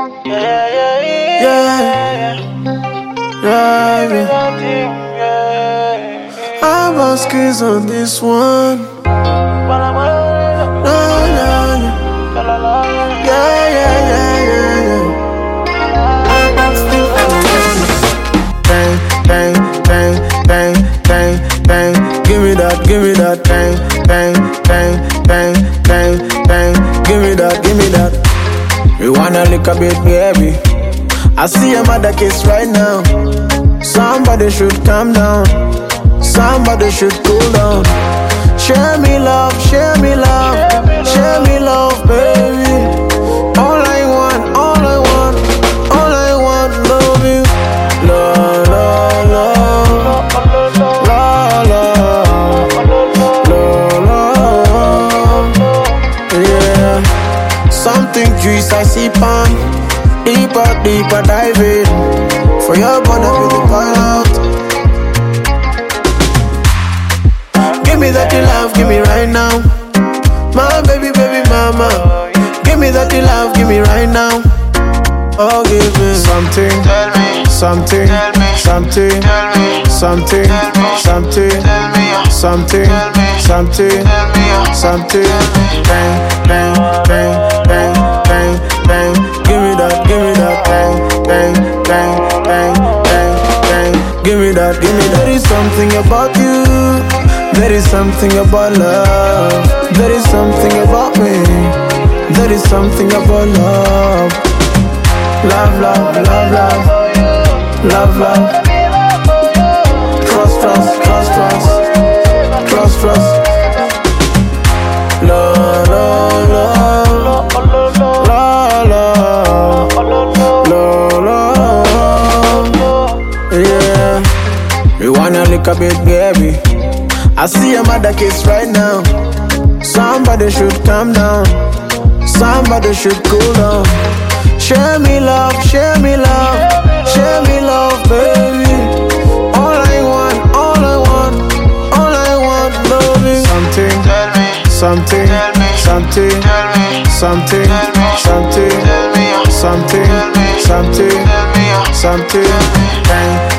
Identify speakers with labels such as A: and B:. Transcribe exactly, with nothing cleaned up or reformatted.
A: Yeah, yeah, yeah, yeah, yeah. I'm on skis on this one. Nah, nah, yeah, yeah, yeah, yeah, yeah. Bang, bang, bang, bang, bang, bang. Give me that, give me that. Bang, bang, bang, bang, bang, bang. Give me that, give me that. We wanna lick a bit, baby. I see a mother kiss right now. Somebody should calm down. Somebody should cool down. Share me love, share me love, share me love, baby. All I want, all I want, all I want, love you. Love, love, love, love, love, love, yeah. Something juice I see pan. Deeper, deeper dive in. For your body, feel the point out. Give me that love, give me right now. My baby, baby mama. Give me that love, give me right now. Oh, give me something, tell me, something, tell me, something, tell me, something, tell me, something, tell me, something, tell me, something, tell me, something. Bang, bang, bang, bang, bang, bang. Give me that, give me that. Bang, bang, bang, bang, bang, bang. Give me that, give me that. There is something about you. There is something about love. There is something about me. There is something about love. Love, love, love, love. Love, love. Trust, trust, trust, trust. Trust, trust. Love, love, love. Love, love. Love, love. Yeah. We wanna lick a bit, baby. I see a mother kiss right now. Somebody should calm down. Somebody should cool down. Share me love, share me love, share me love, baby. All I want, all I want, all I want, love you. Something, tell me, something, tell me, something, tell me, something, tell me, something, tell me, something, tell me, something, tell me, something, bang.